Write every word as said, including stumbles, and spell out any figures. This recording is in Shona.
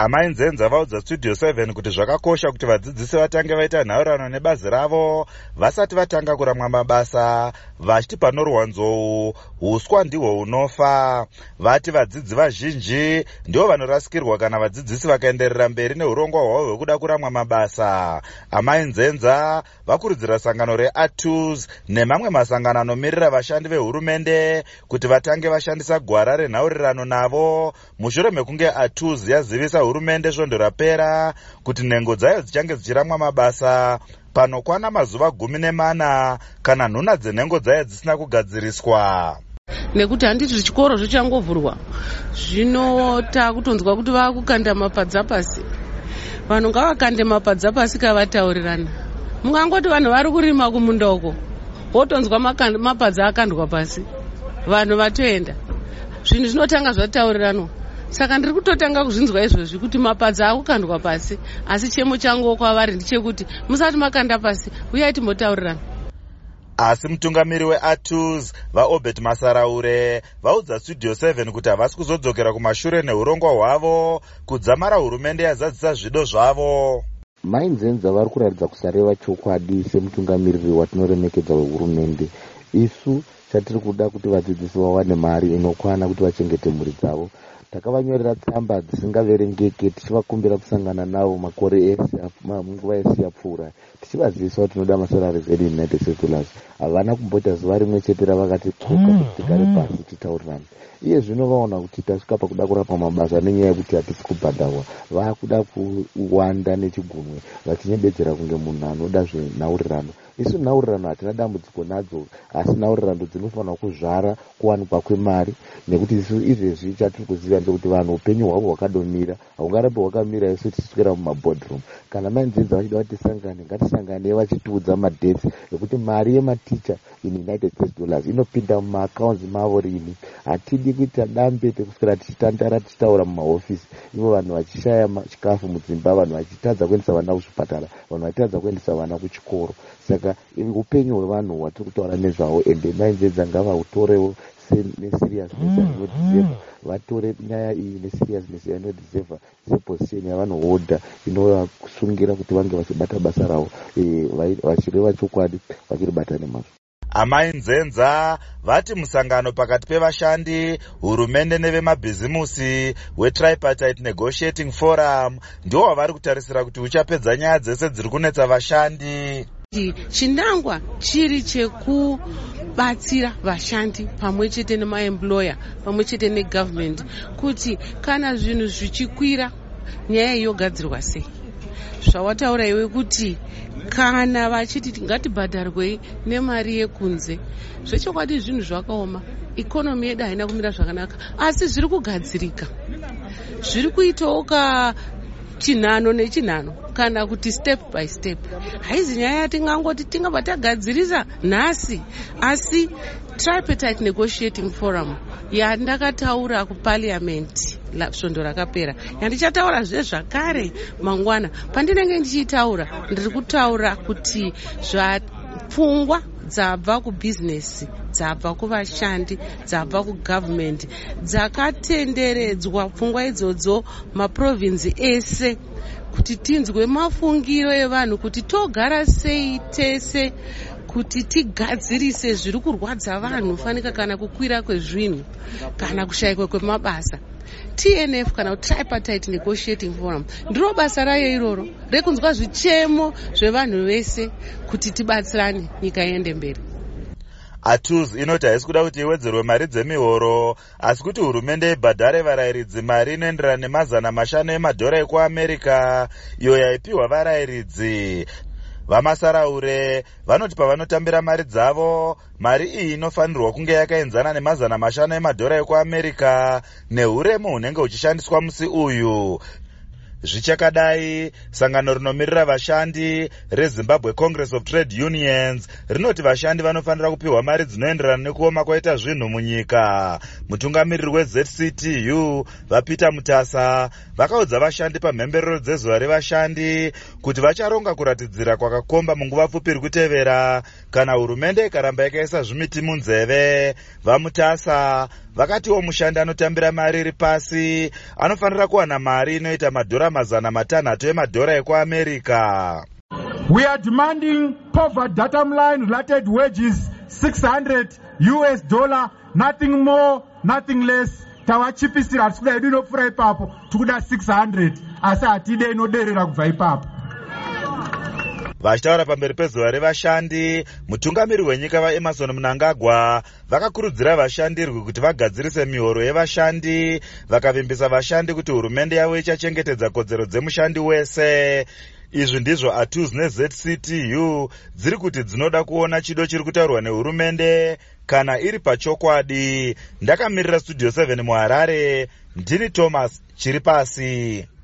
Amai Nzenza vaudza Studio seven kuti zvakakosha kuti vadzidzisi vatange vaita nhaurirano nebazi ravo vasati vatanga kuramwa mabasa, vachiti panorwa nzou huswa ndihwo hunofa. Vati vadzidzi vazhinji ndivo vanorasikirwa kana vadzidzisi vakaenderera mberi neurongwa hwavo hwekuda kuramwa mabasa. Amai Nzenza vakurudzira sangano reA T U S nemamwe masangano anomirira vashandi vehurumende kuti vatange vashandisa gwara renhaurirano navo mushure mekunge A T U S yazivisa hurumende svondo rapera kuti nhengo dzayo dzichange dzichiramwa mabasa panokwana mazuva gumi nemana kana nhuna dzenhengo dzayo dzisina kugadziriswa. Nekuti handiti chikoro zvichangovhurwa zvino takutonzwa kuti vakukanda mapadza pasi. Vanhu ngavakande mapadza pasi kavataurirana. Mungangoti vanhu vari kurima kumunda uko wotonzwa mapadza akandwa pasi, vanhu vatoenda. Zvinhu zvinotanga zvataurirana. Saka ndiri kutotanga kuzvinzwa izvozvi kuti mapadza akukandwa pasi, asi chemo changu kwavari ndechekuti musati makanda pasi uyai timbotaurirana. Asi mutungamiri weA T U S vaObert Masaraure vaudza Studio seven kuti havasi kuzodzokera kumashure neurongwa hwavo kudzamara hurumende yazadzisa zvido zvavo. Mai Nzenza vari kuratidza kusareva chokwadi semutungamiriri watinoremekedza wehurumende. Isu chatiri kuda kuti vadzidzisi vawane mari inokwana kuti vachengete mhuri dzavo. Takavanyorera tsamba dzisingaverengeke tichivakumbira kusangana navo makore ese munguva yese yapfuura tichivazivisa kuti tinoda masalari edu United States dollars. Havana kumboita zuva rimwe chete ravakati tsoka kuti tigare pasi titaurirane. Iye zvino vaona kuti tasvika pakuda kurapa mabasa nenyaya yekuti hatisi kubhadharwa, vakuda kuwanda nechigunwe vachinyebedzera kunge munhu anoda zvenhaurirano. Isu nhaurirano hatina dambudziko nadzo, asi nhaurirano dzinofanira kuzvara kuwanikwa kwemari, nekuti isu izvezvi chatiri kuziva ndekuti vanhu upenyu hwavo hwakadomira, haungarambe hwakamira isu tichiswera mumaboardroom. Kana Mai Nzenza vachida kuti tisangane, ngatisangane vachitiudza madheti ekuti mari yematicha in United States dollars inopinda mumaaccounts mavo rini. Hatidi kuita dambe pekuswera tichitandara tichitaura mumahofisi, ivo vanhu vachishaya chikafu mudzimba, vanhu vachitadza kuendesa vana kuzvipatara, vanhu vachitadza kuendesa vana kuchikoro. Saka upenyu hwevanhu hwatiri kutaura nezvavo, ende Mai Nzenza ngavahutorewo neseriousness yanodeserva, vatore nyaya iyi neseriousness yanodeserva seposition yavanohodha inovasungira kuti vange vachibata basa ravo vachireva chokwadi vachiribata nemazvo. Amai Nzenza vati musangano pakati pevashandi, hurumende nevemabhizimusi weTripartite Negotiating Forum ndiwo wavari kutarisira kuti uchapedza nyaya dzese dziri kunetsa vashandi. Chinangwa chiri chekubatsira vashandi pamwe chete nemaemployer pamwe chete negovernment kuti kana zvinhu zvichikwira nyaya yogadzirwa sei. Zvawataura iwe kuti kana vachiti ngatibhadharwei nemari yekunze, zvechokwadi zvinhu zvakaoma, ikonomi yedu haina kumira zvakanaka, asi zviri kugadzirika, zviri kuitawo ka chinhano nechinhano kana kuti step by step. Haizi nyaya tingangoti tingabva tagadzirisa nhasi, asi Tripartite Negotiating Forum yandakataura kuparliament svondo rakapera, yandichataura zve zvakare mangwana. Pandinenge ndichitaura ndiri kutaura kuti zvapfungwa dzabva kubusiness, dzabva kuvashandi, dzabva kugovernment, dzakatenderedzwa pfungwa idzodzo maprovinsi ese kuti tinzwe mafungiro evanhu kuti togara sei tese kuti tigadzirise zviri kurwadza vanhu, fanika kana kukwira kwezvinhu kana kushayikwa kwemabasa. T N F kana Tripartite Negotiating Forum ndiro basa rayo iroro rekunzwa zvichemo zvevanhu vese kuti tibatsirane nyika iende mberi. A T U S inoti haisi kuda kuti iwedzerwe mari dzemihoro, asi kuti hurumende ibhadhare varayiridzi mari inoenderana nemazana mashanu emadhora ekuAmerica iyo yaipiwa varayiridzi. Vamasaraure vanoti pavanotambira mari dzavo, mari iyi inofanirwa kunge yakaenzana nemazana mashanu emadhora ekuAmerica neuremu hunenge huchishandiswa musi uyu. Zvichakadai, sangano rinomirira vashandi reZimbabwe Congress of Trade Unions rinoti vashandi vanofanira kupiwa mari dzinoenderana nekuoma kwaita zvinhu munyika. Mutungamiriri weZ C T U vaPeter Mutasa vakaudza vashandi pamhemberero dzezuva revashandi kuti vacharonga kuratidzira kwakakomba munguva pfupi iri kutevera kana hurumende ikaramba yakaisa zvimiti munzeve. VaMutasa vakatiwo mushandi anotambira mari iri pasi anofanira kuwana mari inoita madhora mazana matanhatu emadhora ekuamerica. We are demanding poverty datum line related wages six hundred U S dollar, nothing more, nothing less. Tawachipisira atikuda edu inopfuura ipapo tikuda six hundred asi hatide inoderera kubva ipapo. Vachitaura pamberi pezuva revashandi, mutungamiri wenyika vaEmmerson Mnangagwa vakakurudzira vashandirwi kuti vagadzirise mihoro yevashandi, vakavimbisa vashandi kuti hurumende yavo ichachengetedza kodzero dzemushandi wese. Izvi ndizvo Atuz neZ C T U dziri kuti dzinoda kuona chido chiri kutaurwa nehurumende kana iri pachokwadi. Ndakamirira Studio seven muHarare, ndini Thomas Chiripasi.